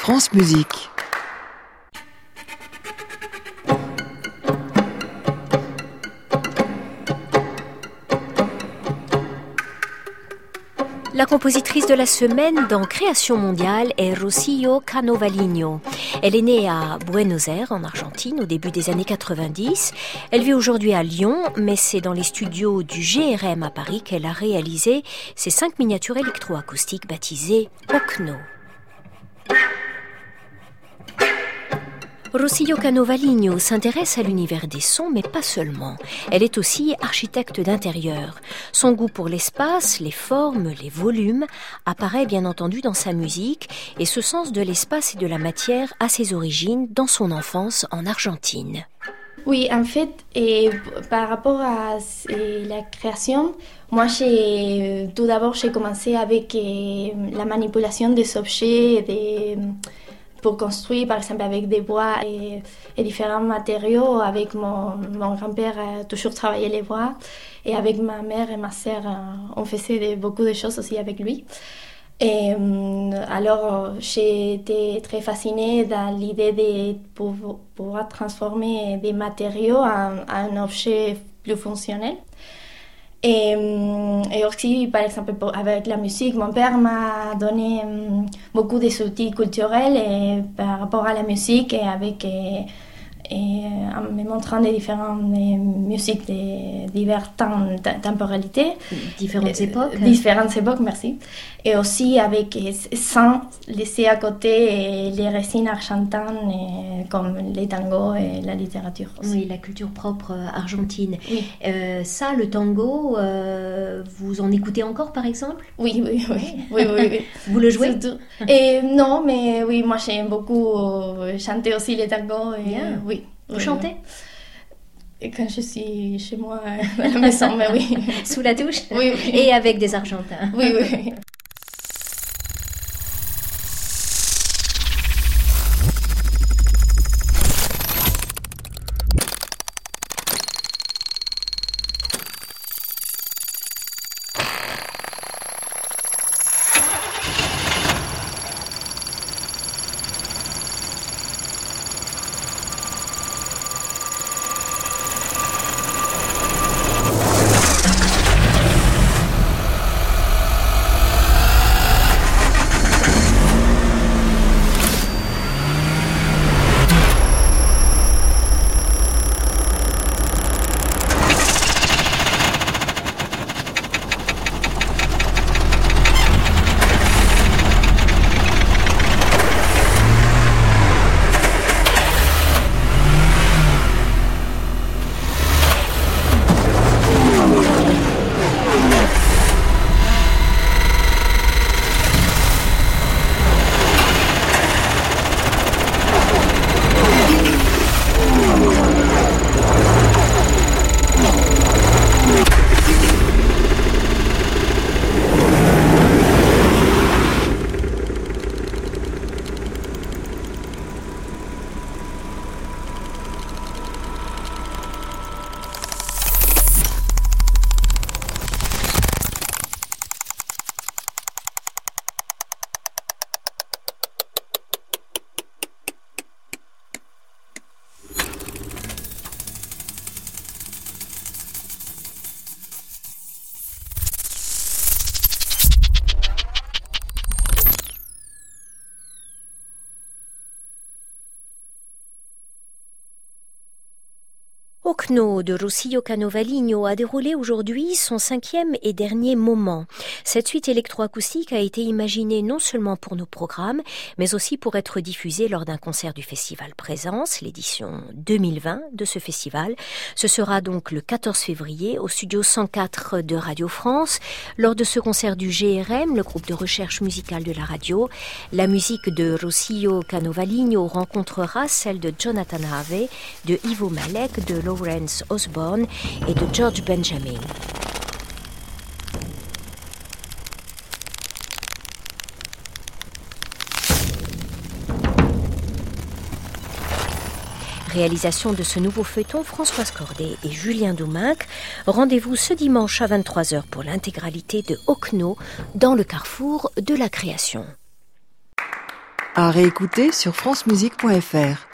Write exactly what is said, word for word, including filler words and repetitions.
France Musique. La compositrice de la semaine dans Création mondiale est Rocío Cano-Valiño. Elle est née à Buenos Aires, en Argentine, au début des années quatre-vingt-dix. Elle vit aujourd'hui à Lyon, mais c'est dans les studios du G R M à Paris qu'elle a réalisé ses cinq miniatures électroacoustiques baptisées Okno. Rocío Cano-Valiño s'intéresse à l'univers des sons, mais pas seulement. Elle est aussi architecte d'intérieur. Son goût pour l'espace, les formes, les volumes apparaît bien entendu dans sa musique, et ce sens de l'espace et de la matière a ses origines dans son enfance en Argentine. Oui, en fait, et par rapport à et la création, moi, j'ai, tout d'abord, j'ai commencé avec et, la manipulation des objets, des... pour construire, par exemple, avec des bois et, et différents matériaux. Avec mon, mon grand-père, a toujours travaillé les bois. Et avec ma mère et ma sœur, on faisait de, beaucoup de choses aussi avec lui. Et alors, j'ai été très fascinée dans l'idée de pouvoir transformer des matériaux en, en un objet plus fonctionnel. Et, et aussi, par exemple, avec la musique, mon père m'a donné beaucoup des outils culturels et par rapport à la musique et avec et, et en me montrant des différentes musiques de diverses temps, temporalités. Différentes époques. Différentes époques, merci. Et aussi avec, sans laisser à côté les racines argentines comme les tangos et la littérature aussi. Oui, la culture propre argentine. Oui. Euh, ça, le tango, euh, vous en écoutez encore par exemple ? Oui, oui, oui. oui, oui, oui. Vous le jouez ? Et non, mais oui, moi j'aime beaucoup chanter aussi les tangos. Et, Bien. Oui. Vous oui, chantez ? Et quand je suis chez moi à la maison, mais oui. Sous la douche ? Oui, oui. Et avec des Argentins ? Oui, oui. Okno de Rocío Cano-Valiño a déroulé aujourd'hui son cinquième et dernier moment. Cette suite électroacoustique a été imaginée non seulement pour nos programmes, mais aussi pour être diffusée lors d'un concert du Festival Présence, l'édition deux mille vingt de ce festival. Ce sera donc le quatorze février au studio cent quatre de Radio France. Lors de ce concert du G R M, le groupe de recherche musicale de la radio, la musique de Rocío Cano-Valiño rencontrera celle de Jonathan Harvey, de Ivo Malek, de Lawrence Osborne et de George Benjamin. Réalisation de ce nouveau feuilleton, Françoise Cordet et Julien Douminc. Rendez-vous ce dimanche à vingt-trois heures pour l'intégralité de Okno dans le carrefour de la création. À réécouter sur francemusique point fr.